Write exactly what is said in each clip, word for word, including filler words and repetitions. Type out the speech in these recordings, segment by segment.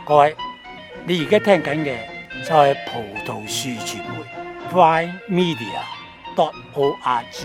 各位，你而家聽緊嘅就係葡萄樹傳媒 Fine Media dot org。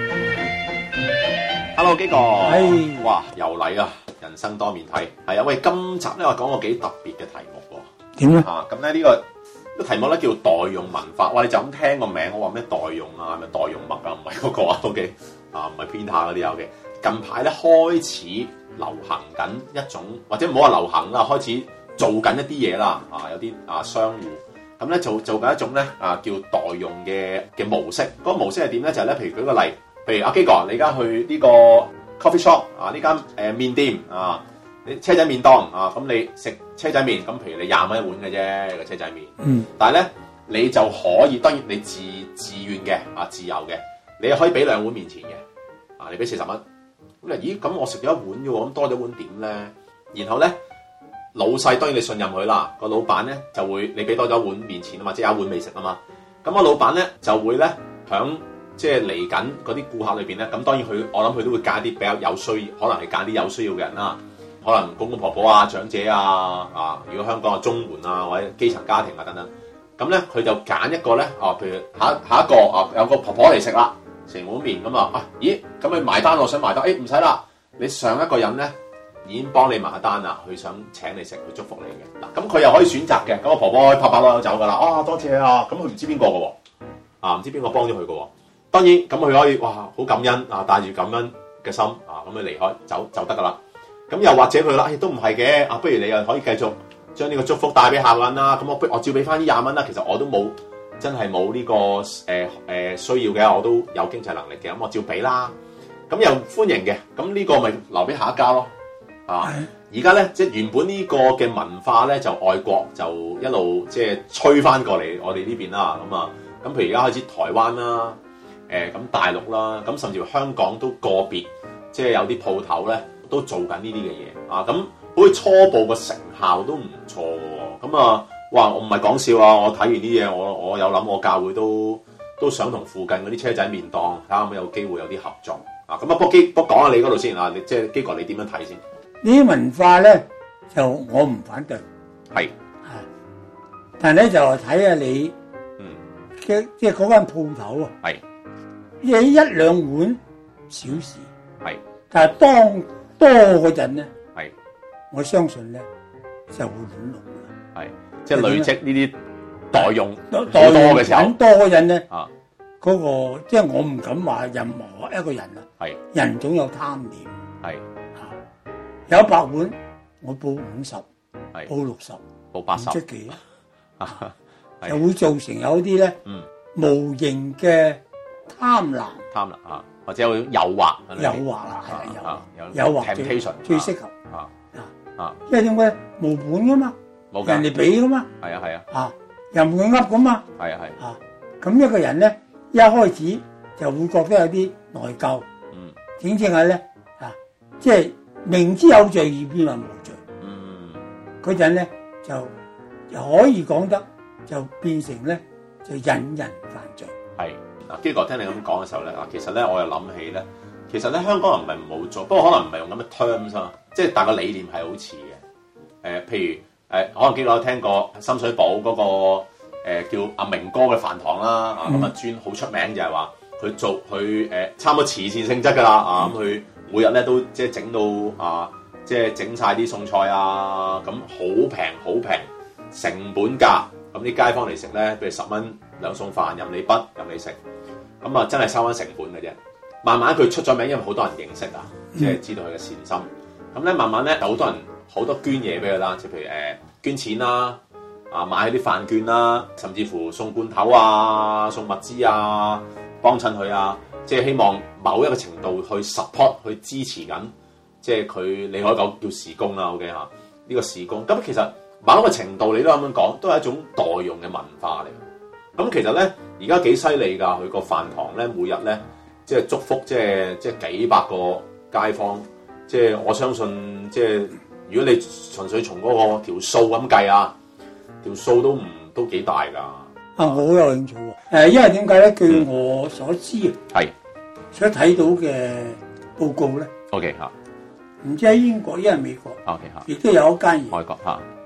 Hello， 基哥， 係哇，又嚟啦！人生多面睇，係啊，喂，今集咧我講個幾特別嘅題目喎。 點咧？ 啊，咁咧呢個呢個題目咧叫代用文化。哇，你就咁聽個名，我話咩代用啊，咩代用物啊，唔係嗰個啊 ，OK， 啊，唔係偏下嗰啲 OK。近排咧開始流行緊一種，或者唔好話流行啦，開始做緊一啲嘢啦。啊，有啲啊商戶咁咧做做緊一種咧啊叫代用嘅嘅模式。嗰、那個模式係點咧？就係、是、咧，譬如舉個例，譬如阿基哥，你而家去呢個 coffee shop 啊，呢間誒麵店啊，你車仔麵檔啊，咁你食車仔麵，咁譬如你廿蚊一碗嘅啫個車仔麵。嗯。但係咧，你就可以當然你自自願嘅啊，自由嘅，你可以俾兩碗麵錢嘅啊，你俾四十蚊。咁咦？咁我食咗一碗嘅喎，咁多咗碗點咧？然後咧，老細當然你信任佢啦，個老闆咧就會你俾多咗一碗麵錢啊嘛，即係有一碗未食啊嘛。咁個老闆咧就會咧響即係嚟緊嗰啲顧客裏邊咧，咁當然佢我諗佢都會揀啲比較有需要，可能係揀啲有需要嘅人啦，可能公公婆婆啊、長者啊啊，如果香港嘅綜援啊或者基層家庭啊等等，咁咧佢就揀一個咧啊，譬如下下一個啊有個婆婆嚟食啦。成碗麵咁啊！啊，咦？咁你埋單，我想埋單。誒唔使啦，你上一個人咧已經幫你埋單啦，佢想請你食，佢祝福你嘅嗱。咁佢又可以選擇嘅。咁個婆婆可以拍拍攞走噶啦。啊，多謝啊！咁佢唔知邊個嘅喎，啊唔知邊個幫咗佢嘅喎。當然咁佢可以哇好感恩啊，帶住感恩嘅心啊，咁佢離開走就得噶啦。咁又或者佢啦，亦都唔係嘅啊，不如你又可以繼續將呢個祝福帶俾下個人啦。咁我我照俾翻呢廿蚊啦。其實我都冇。真係冇呢個誒誒、呃呃、需要嘅，我都有經濟能力嘅，咁我照俾啦。咁又歡迎嘅，咁呢個咪留俾下一家咯。啊，而家咧即係原本呢個嘅文化咧，就外國就一路即係吹翻過嚟我哋呢邊啦。咁啊，咁譬如而家開始台灣啦，誒、呃、咁大陸啦，咁甚至乎香港都個別即係有啲鋪頭咧都做緊呢啲嘅嘢啊。咁好似初步個成效都唔錯嘅喎。咁啊〜哇！我唔係講笑啊！我睇完啲嘢，我我有諗，我教會都都想同附近嗰啲車仔麵檔睇下有冇有機會有啲合作啊！咁啊，不基不講下你嗰度先啊！你即係基哥，你點樣睇先？ 呢啲文化咧，就我唔反對， 係啊，但係咧就睇下你，嗯，嘅即係嗰間鋪頭啊，係，你一兩碗小事，係，但係當多嗰陣咧，係，我相信咧就會滿籠嘅，係。 即係累積呢啲代用好多嘅時候， 多嗰陣咧， 啊， 嗰、那個即係我唔敢話任何一個人啊，係人總有貪念，係啊，有一百碗我報五十，係報六十，報八十，唔出奇啊，就會造成有啲咧，嗯，無形嘅貪婪，貪婪啊，或者有誘惑，誘惑啦，係啊，誘惑，誘惑最最適合啊啊，因為點解無本噶嘛？人哋俾噶嘛，係啊係啊，啊任佢噏噶嘛，係啊係啊，咁一個人咧一開始就會覺得有啲內疚，嗯，整正係咧啊，即係明知有罪而變為無罪，嗯，嗰陣咧就可以講得就變成咧就引人犯罪。係嗱，基哥聽你咁講嘅時候咧，啊其實咧我又諗起咧，其實咧香港人唔係冇做，不過可能唔係用咁嘅 terms 啊，即係但係個理念係好似嘅，誒、呃、譬如。誒可能基哥有聽過深水埗嗰、那個、呃、叫阿明哥嘅飯堂啦，啊咁啊專好出名就係話佢做佢誒、呃、差唔多慈善性質㗎啦，啊咁佢每日咧都即係整到啊即係整晒啲餸菜啊，咁好平好平成本價，咁啲街坊嚟食咧，譬如十蚊兩餸飯任你筆任你食，咁啊真係收翻成本嘅啫。慢慢佢出咗名，因為好多人認識啊，即係知道佢嘅善心，咁咧慢慢咧有好多人。好多捐嘢俾佢啦，即係譬如誒、呃、捐錢啦，啊買啲飯券啦，甚至乎送罐頭啊、送物資啊，幫襯佢啊，即係希望某一個程度去 support 去支持緊，即係佢你可以講叫事工啦 ，OK 嚇？呢、這個事工咁其實某一個程度你都咁樣講，都係一種代用嘅文化嚟。咁其實咧而家幾犀利㗎，佢個飯堂咧每日咧即係祝福即係即係幾百個街坊，即係我相信即係。如果你純粹從嗰個條數咁計啊，條數都唔都幾大㗎。啊，我好有興趣喎。誒，因為點解咧？據我所知啊，係、嗯、所睇到嘅報告咧。O K 嚇，唔知喺英國，因為美國。O K 嚇，亦都有一間嘢。外國嚇，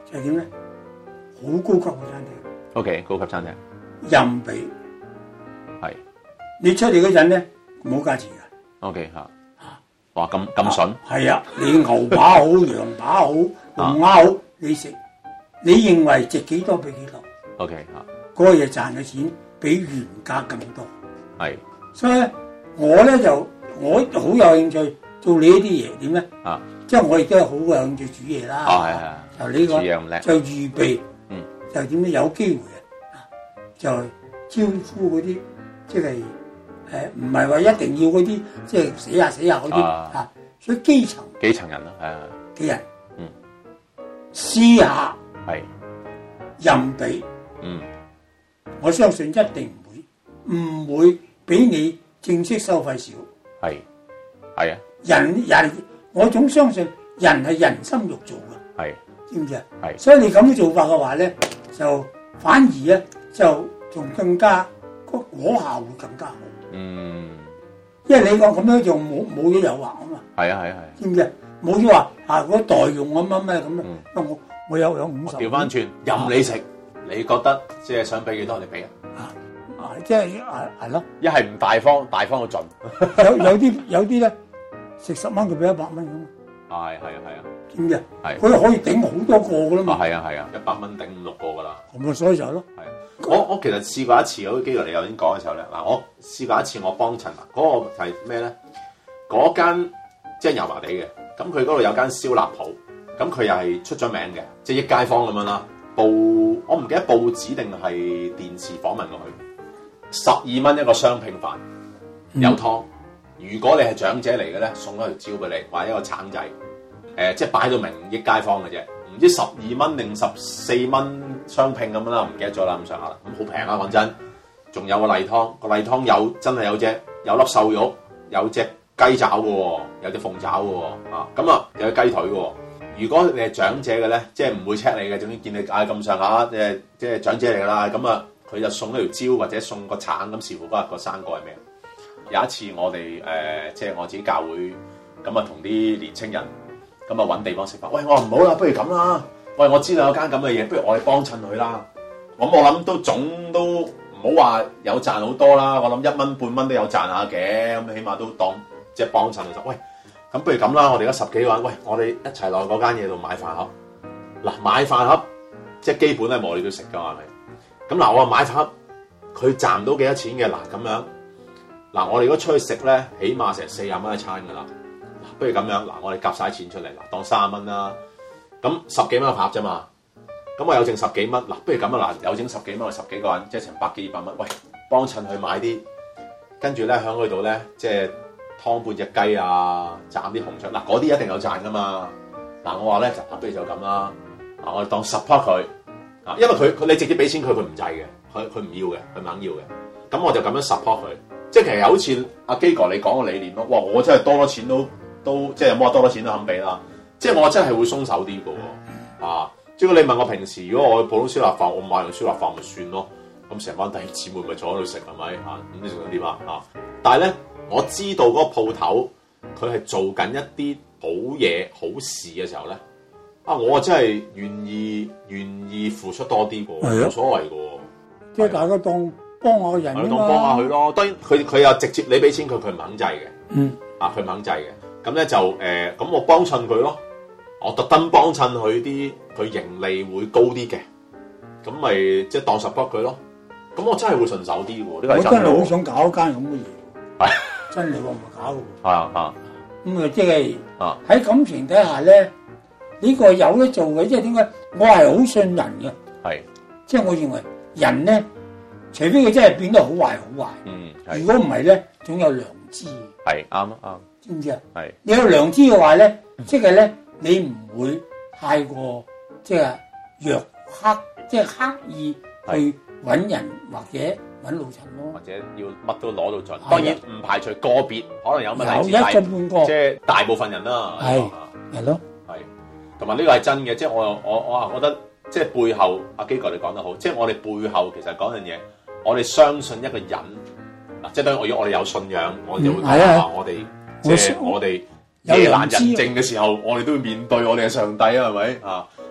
就係點咧？好高級嘅餐廳。 O K， 高級餐廳。 任俾。 係。 你出嚟嗰陣咧冇價錢㗎。 O K 嚇。哇！咁咁筍。 係啊，你牛扒好、羊扒好、龍蝦好，你食，你認為值幾多俾幾多 ？O K 嚇。 嗰個嘢賺嘅錢比原價更多。 係。 所以咧，我咧就我好有興趣做你呢啲嘢點咧？啊，即係我亦都係好有興趣煮嘢啦。 啊係係。 就呢個煮嘢咁叻。 就預備，嗯，就點咧？有機會啊，就招呼嗰啲即係誒，唔係話一定要嗰啲即係死下死下嗰啲啊，所以基層基層人咯，係啊， 嘅人， 嗯， 試下係任俾， 嗯， 我相信一定唔會唔會比你正式收費少。 係係啊， 人人我總相信人係人心肉做嘅， 係知唔知啊？ 係， 所以你咁樣做法嘅話咧，就反而咧就仲更加個果效會更加好。 嗯， 因為你講咁樣就冇冇咗誘惑啊嘛。 係啊係啊係。知唔知？冇咗話啊嗰代用咁乜咩咁啊？我我有有五十。 調翻轉任你食，你覺得即係想俾幾多你俾啊？ 啊即係啊係咯。 一係唔大方，大方到盡。 有有啲有啲咧食十蚊佢俾一百蚊咁。 係係啊係啊。 知唔知？ 係。 佢可以頂好多個噶啦嘛。 啊係啊係啊，一百蚊頂五六個噶啦。 咁啊，所以就係咯。 係。我我其實試過一次嗰個機會，你頭先講嘅時候咧，嗱我試過一次我幫襯啊，嗰、嗰個係咩咧？嗰間即係油麻地嘅，咁佢嗰度有間燒臘鋪，咁佢又係出咗名嘅，即係益街坊咁樣啦。報我唔記得報紙定係電視訪問過佢，十二蚊一個雙拼飯，有湯。嗯、如果你係長者嚟嘅咧，送咗條蕉俾你，或者一個橙仔，誒、呃、即係擺到明益街坊嘅啫。唔知十二蚊定十四蚊雙拼咁樣啦，唔記得咗啦，咁上下啦，咁好平啊！講真，仲有個例湯，個例湯有真係有隻有粒瘦肉，有隻雞爪嘅喎，有隻鳳爪嘅喎，啊咁啊有隻雞腿嘅喎。如果你係長者嘅咧，即係唔會 check 你嘅，總之見你嗌咁上下，即係即係長者嚟㗎啦。咁啊，佢就送一條蕉或者送個橙咁，視乎嗰日個生果係咩。有一次我哋誒、呃、即係我自己教會咁啊，同啲年青人。咁啊揾地方食飯，喂我話唔好啦，不如咁啦，喂我知道有間咁嘅嘢，不如我哋幫襯佢啦。咁我諗都總都唔好話有賺好多啦，我諗一蚊半蚊都有賺下嘅，咁起碼都當即係幫襯佢。喂，咁不如咁啦，我哋而家十幾個人，喂我哋一齊落嗰間嘢度買飯盒。嗱買飯盒即係基本咧，我哋都食㗎係咪？咁嗱我話買飯盒，佢賺唔到幾多錢嘅嗱咁樣。嗱我哋如果出去食咧，起碼成四十蚊一餐㗎啦。不如咁樣，嗱，我哋夾晒錢出嚟，嗱，當三十蚊啦。咁十幾蚊一盒啫嘛。咁我有剩十幾蚊，嗱，不如咁啊，嗱，有剩十幾蚊，我十幾個人，即係成百幾二百蚊。喂，幫襯去買啲，跟住咧喺嗰度咧，即係劏半隻雞啊，斬啲紅腸，嗱，嗰啲一定有賺噶嘛。嗱，我話咧就不如就咁啦。嗱，我哋當 support 佢，啊，因為佢佢你直接俾錢佢，佢唔制嘅，佢佢唔要嘅，佢唔肯要嘅。咁我就咁樣 support 佢，即係其實好似阿基哥你講嘅理念咯。哇，我真係多咗錢都〜都即係有冇話多多錢都肯俾啦，即係我真係會鬆手啲嘅喎，啊！即係你問我平時如果我去普通燒臘飯，我買完燒臘飯咪算咯，咁成班弟兄姊妹咪坐喺度食係咪啊？咁你仲想點啊？啊！但係咧，我知道嗰個鋪頭佢係做緊一啲好嘢好事嘅時候咧，啊！我真係願意願意付出多啲嘅，冇所謂嘅喎， 即係大家當幫下人啊嘛， 當幫下佢咯。當然佢佢又直接你俾錢佢，佢唔肯制嘅， 嗯， 啊佢唔肯制嘅。咁咧就誒，咁、呃、我幫襯佢咯，我特登幫襯佢啲，佢盈利會高啲嘅，咁咪即係當 support 佢咯。咁我真係會順手啲喎，呢個係真嘅。我真係好想搞一間咁嘅嘢，係真係我唔係搞嘅。 係啊啊， 咁啊即係喺感情底下咧，呢、呢個有得做嘅，即係點解？我係好信人嘅，係即係我認為人咧，除非佢真係變得好壞好壞，嗯，如果唔係咧，總有良知。係啱啊啱。知唔知啊？係你有良知嘅話咧，即係咧，你唔會太過即係弱刻，即係刻意去揾人或者揾老襯咯，或者要乜都攞到盡。當然唔排除個別可能有問題，有一個半個，即係大部分人啦。係係咯，係同埋呢個係真嘅，即係我我我啊覺得，即係背後阿基哥你講得好，即係我哋背後其實講樣嘢，我哋相信一個人嗱，即係當然我要我哋有信仰，我哋就會講下我哋。即係我哋夜闌人靜嘅時候，我哋都要面對我哋嘅上帝啊，係咪啊？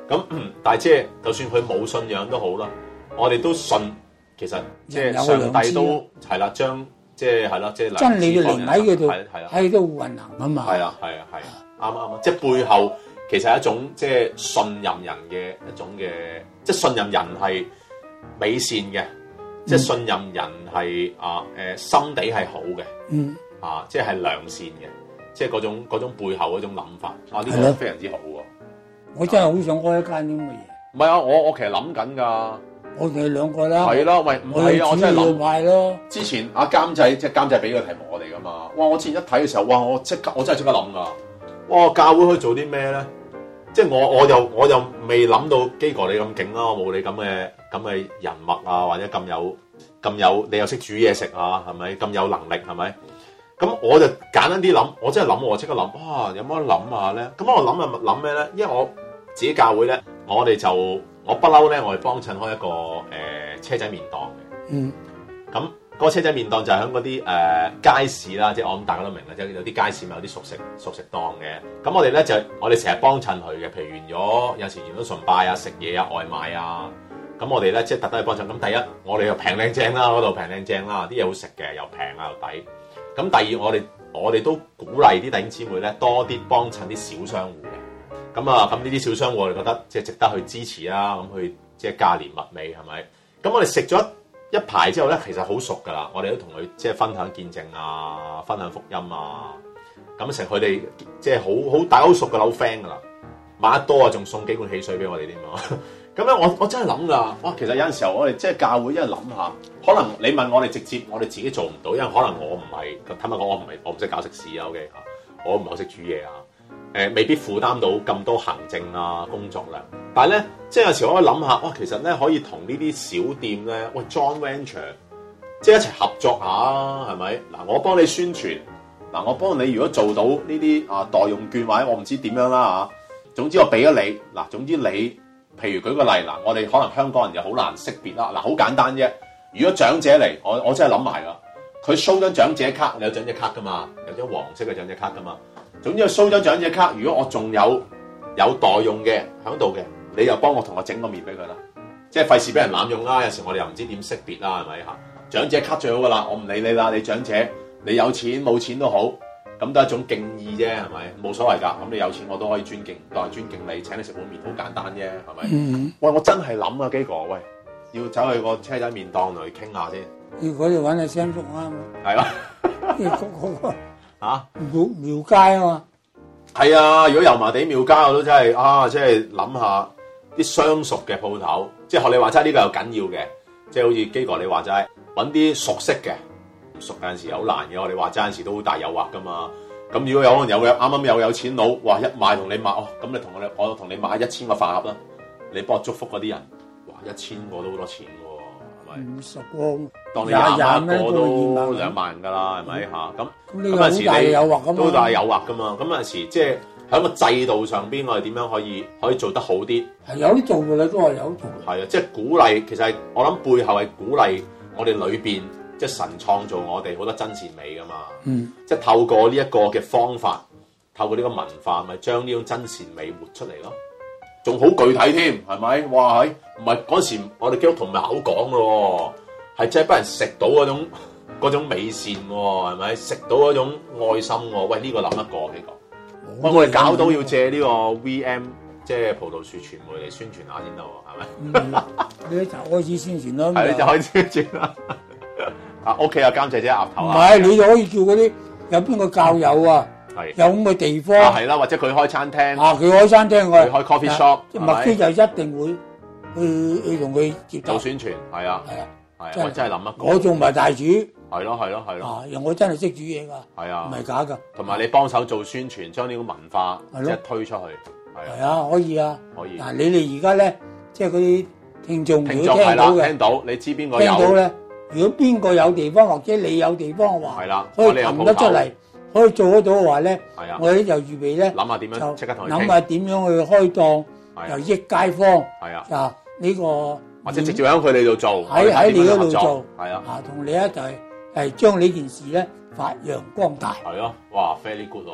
咁但係即係就算佢冇信仰都好啦，我哋都信其實即係上帝都係啦，將即係係啦，即係真理嘅靈喺佢度， 係啦， 喺度運行啊嘛。 係啊係啊係啊，啱啱啱，即係背後其實係一種即係信任人嘅一種嘅，即係信任人係美善嘅，即係信任人係啊誒心地係好嘅，嗯啊，即係良善嘅。即係嗰種嗰種背後嗰種諗法，啊呢、呢個非常之好喎！ 我真係好想開一間咁嘅嘢。 唔係啊，我我其實諗緊㗎。 我哋兩個啦。係啦，喂，唔係啊，我真係諗賣咯。 之前阿監製即係監製俾個題目我哋㗎嘛，哇！我之前一睇嘅時候，哇！我即刻我真係即刻諗㗎。哇！教會可以做啲咩咧？即係我我又我又未諗到基哥你咁勁啦，我冇你咁嘅咁嘅人脈啊，或者咁有咁有你又識煮嘢食啊，係咪咁有能力係咪？咁我就簡單啲諗，我真係諗，我即刻諗，哇！有乜諗下咧？咁我諗啊諗咩咧？因為我自己教會咧，我哋就我不嬲咧，我哋幫襯開一個誒、呃、車仔麵檔嘅。嗯。咁嗰、那個車仔麵檔就係喺嗰啲誒街市啦，即係我諗大家都明啦，即係有啲街市咪有啲熟食熟食檔嘅。咁我哋咧就我哋成日幫襯佢嘅，譬如完咗有時完咗崇拜啊、食嘢啊、外賣啊，咁我哋咧即係特登去幫襯。咁第一，我哋又平靚正啦，嗰度平靚正啦，啲嘢好食嘅，又平啊又抵。咁第二，我哋我哋都鼓勵啲弟兄姊妹咧多啲幫襯啲小商戶嘅。咁啊，咁呢啲小商戶我哋覺得即係值得去支持啦。咁去即係價廉物美係咪？咁我哋食咗一排之後咧，其實好熟㗎啦。我哋都同佢即係分享見證啊，分享福音啊。咁成佢哋即係好好大家好熟㗎啦，好 friend 㗎啦。買得多啊，仲送幾罐汽水俾我哋添啊！咁咧，我我真係諗㗎，哇！其實有陣時候我哋即係教會，一係諗下，可能你問我哋直接，我哋自己做唔到，因為可能我唔係，坦白講，我唔係，我唔識搞食肆啊 ，OK 嚇，我唔係好識煮嘢啊，誒，未必負擔到咁多行政啊工作量。但係咧，即係有時我可以諗下，哇，其實咧可以同呢啲小店咧，喂 ，joint venture，即係一齊合作下啊，係咪？嗱，我幫你宣傳，嗱，我幫你如果做到呢啲啊代用券或者我唔知點樣啦嚇，總之我俾咗你，嗱，總之你。譬如舉個例嗱，我哋可能香港人又好難識別啦。嗱，好簡單啫。如果長者嚟，我我真係諗埋㗎。佢 show 張長者卡，你有長者卡㗎嘛？有張黃色嘅長者卡㗎嘛？總之我 show 張長者卡，如果我仲有有代用嘅喺度嘅，你又幫我同我整個面俾佢啦。即係費事俾人濫用啦。有時我哋又唔知點識別啦，係咪嚇？長者卡最好㗎啦，我唔理你啦。你長者，你有錢冇錢都好。咁都係一種敬意啫，係咪？冇所謂㗎。咁你有錢我都可以尊敬，當係尊敬你，請你食碗麵，好簡單啫，係咪？嗯、喂，我真係諗啊，基哥，喂，要走去個車仔麵檔度去傾下先。 如果你揾阿 Sam 叔啱啊， 係咯。 嗰嗰個嚇廟廟街啊嘛。 係啊，如果油麻地廟街我都真係啊，即係諗下啲相熟嘅鋪頭，即係學你話齋呢個又緊要嘅，即係好似基哥你話齋揾啲熟悉嘅。熟有陣時好難嘅，我哋話齋有陣時都好大誘惑噶嘛。咁如果有可能有嘅，啱啱有有錢佬，哇一買同你買哦，咁你同我我同你買一千個飯盒啦，你幫我祝福嗰啲人，哇一千個都好多錢喎，係咪？五十個，當你廿蚊個都兩萬噶啦，係咪嚇？咁咁有陣時你都大誘惑噶嘛。咁有陣時即係喺個制度上邊，我哋點樣可以可以做得好啲？係有啲做嘅你都係有做。 係啊，即係鼓勵，其實係我諗背後係鼓勵我哋裏邊。即係神創造我哋好多真善美噶嘛，嗯、即係透過呢一個嘅方法，透過呢個文化，咪將呢種真善美活出嚟咯。仲好具體添，係咪？哇！唔係嗰時我哋基督徒唔係口講咯，係真係俾人食到嗰種嗰種美善喎，係咪？食到嗰種愛心喎。喂，呢、這個諗一個幾個？喂，我哋搞到要借呢個 V M， 即係葡萄樹傳媒嚟宣傳下先得喎，係咪？ 你就開始宣傳咯， 係你就開始宣傳啦。啊 OK 啊，監製姐額頭啊， 唔係你就可以叫嗰啲有邊個教友啊，係有咁嘅地方啊，係啦，或者佢開餐廳啊，佢開餐廳佢開 coffee shop， 麥基就一定會去去同佢接做宣傳，係啊，係啊，係我真係諗一個， 我做埋大廚， 係咯係咯係咯， 啊，我真係識煮嘢㗎， 係啊， 唔係假㗎， 同埋你幫手做宣傳，將呢個文化即係推出去， 係啊，可以啊， 可以。 嗱，你哋而家咧，即係嗰啲聽眾如果聽到嘅， 聽到你知邊個有？聽到咧。如果邊個有地方或者你有地方嘅話， 係啦， 可以撳得出嚟，可以做得到嘅話咧，係啊，我哋就預備咧， 諗下點樣即刻同佢傾， 諗下點樣去開檔，又益街坊， 係啊， 啊呢個或者直接喺佢哋度做， 喺喺你嗰度做， 係啊， 啊同你一齊係將呢件事咧發揚光大， 係咯，哇 very good 喎，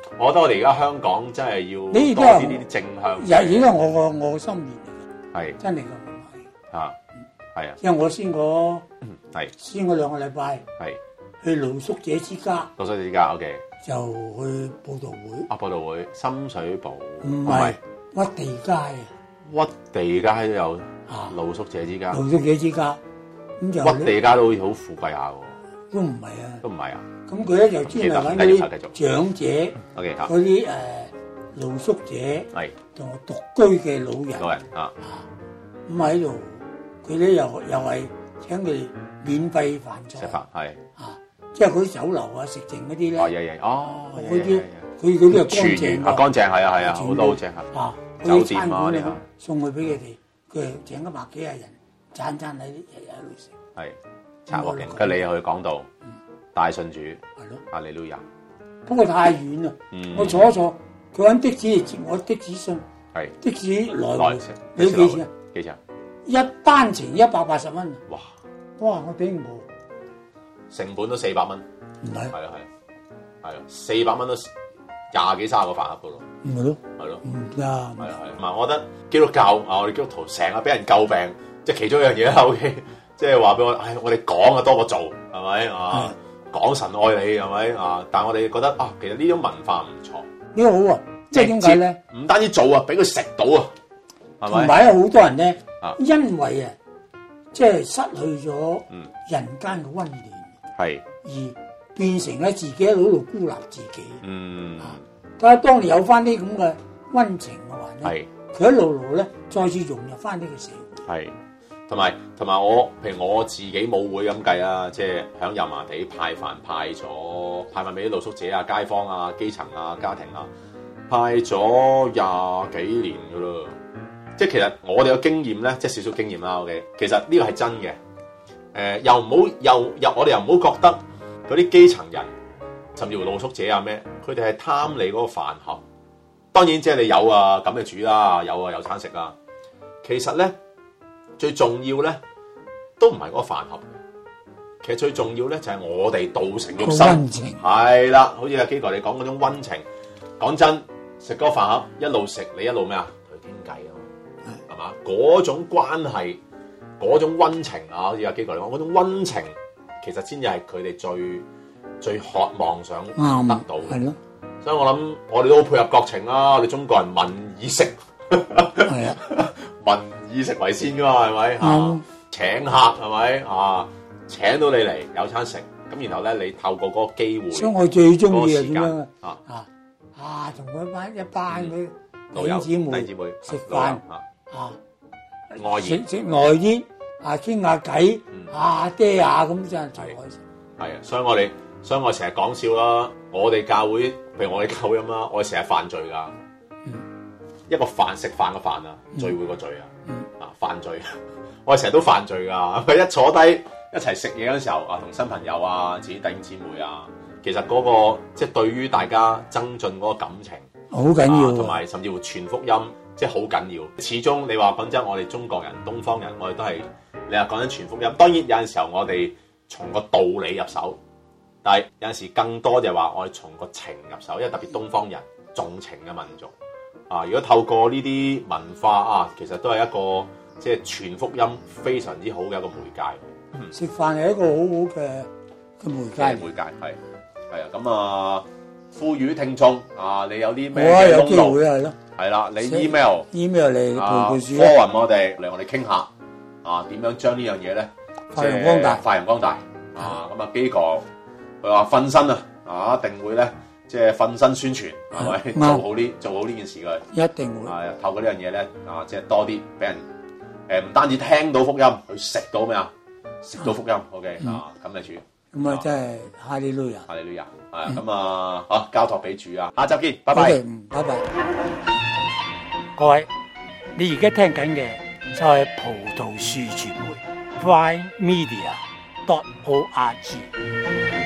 我覺得我哋而家香港真係要多啲呢啲正向。 又影響我個我個心念嚟嘅， 係真係㗎， 啊，係啊。 因為我先嗰係先嗰兩個禮拜係去露宿者之家， 露宿者之家 OK， 就去佈道會。 啊，佈道會深水埗唔係屈地街啊， 屈地街都有啊，露宿者之家。 露宿者之家咁就屈地街都好似好富貴下喎。 都唔係啊， 都唔係啊。 咁佢咧就專係揾啲長者，嗰啲誒露宿者， 係同獨居嘅老人， 老人啊， 咁喺度，佢咧又又係請佢哋免費飯菜， 食飯係啊，即係嗰啲酒樓啊食剩嗰啲咧， 哦，嘢嘢哦， 嗰啲佢嗰啲係乾淨啊，乾淨係啊係啊，好多好正啊， 啊， 酒店啊呢送去俾佢哋，佢係請一百幾廿人，餐餐喺日日喺度食， 係策劃型，跟住你又去講道。大信主係咯，阿利路亞。 不過太遠啦，我坐一坐，佢揾的士嚟接我，的士信係的士來回，你幾錢啊？ 幾錢啊？ 一單程一百八十蚊。哇！哇！我頂唔到， 成本都四百蚊。 唔係， 係啊係，係啊，四百蚊都廿幾卅個飯盒噶咯。 唔係咯， 係咯， 唔得。係啊係。唔係，我覺得基督教啊，我哋基督徒成日俾人詬病，即係其中一樣嘢啦。O K，即係話俾我，唉，我哋講啊多過做，係咪啊？講神愛你係咪啊？但係我哋覺得啊，其實呢種文化唔錯， 呢個好啊，即係點解咧？ 唔單止做啊，俾佢食到啊，係咪？ 同埋好多人咧，因為啊，即係失去咗人間嘅溫暖，係而變成咧自己喺度孤立自己。嗯，但係當你有翻啲咁嘅溫情嘅話咧，佢一路路咧再次融入翻呢個社會。係。同埋同埋我，譬如我自己母會咁計啦，即係響油麻地派飯派咗派飯俾啲露宿者啊、街坊啊、基層啊、家庭啊，派咗廿幾年噶咯。即係其實我哋嘅經驗咧，即係少少經驗啦。OK，其實呢個係真嘅。誒、呃，又唔好又又我哋又唔好覺得嗰啲基層人，甚至乎露宿者啊咩，佢哋係貪你嗰個飯盒。當然即係你有啊，咁就煮啦，有啊有餐食啦。其實咧。最重要咧，都唔係嗰個飯盒嘅。其實最重要咧，就係我哋道成肉身，係啦，好似阿基哥你講嗰種溫情。講真，食嗰個飯盒一路食，你一路咩啊？同佢傾偈啊，係嘛？嗰種關係，嗰種溫情啊，好似阿基哥你講嗰種溫情，其實先至係佢哋最最渴望想得到嘅。係咯。所以我諗，我哋都好配合國情啦。我哋中國人民以食，係啊，民。以食為先噶嘛，係咪？嗯、請客係咪啊？請到你嚟有餐食，咁然後咧，你透過嗰個機會，所以我最中意係點樣啊？啊啊，同嗰班一班嘅弟兄姊妹食飯啊，外食食外啲啊，傾下偈啊，爹啊，咁真係最開心。係啊，所以我哋，所以我成日講笑啦。我哋教會，譬如我哋教會咁啦，我哋成日犯罪噶。嗯、一個飯食飯嘅飯啊，聚會個聚啊。嗯啊，犯罪！我哋成日都犯罪噶。佢一坐低一齊食嘢嗰時候啊，同新朋友啊、自己弟兄姊妹啊，其實嗰、那個即係、就是、對於大家增進嗰個感情好緊要，同埋、啊、甚至乎傳福音，即係好緊要。始終你話講真，我哋中國人、東方人，我哋都係你話講緊傳福音。當然有陣時候我哋從個道理入手，但係有陣時更多就係話我哋從個情入手，因為特別東方人重情嘅民族。啊！如果透過呢啲文化啊，其實都係一個即係傳福音非常之好嘅一個媒介。嗯、食飯係一個好好嘅嘅媒介。媒介係係啊，咁啊，賦予聽眾啊，你有啲咩嘅窿路係咯？係啦，你 email email 嚟陪陪書，科雲我哋嚟我哋傾下啊，點樣將呢樣嘢咧發揚光大？發揚光大啊！咁啊，基哥佢話瞓身啊，啊，一定會咧。即係瞓身宣傳，係咪做好呢做好呢件事嘅？一定會。係透過呢樣嘢咧，啊，即係多啲俾人誒，唔單止聽到福音，去食到咩啊？食到福音 ，OK 啊，咁嘅主。咁啊，真係哈利路亞，哈利路亞。係咁啊，好交託俾主啊，下集見，拜拜。嗯，拜拜。各位，你而家聽緊嘅就係葡萄樹傳媒 Fly Media dot O R G。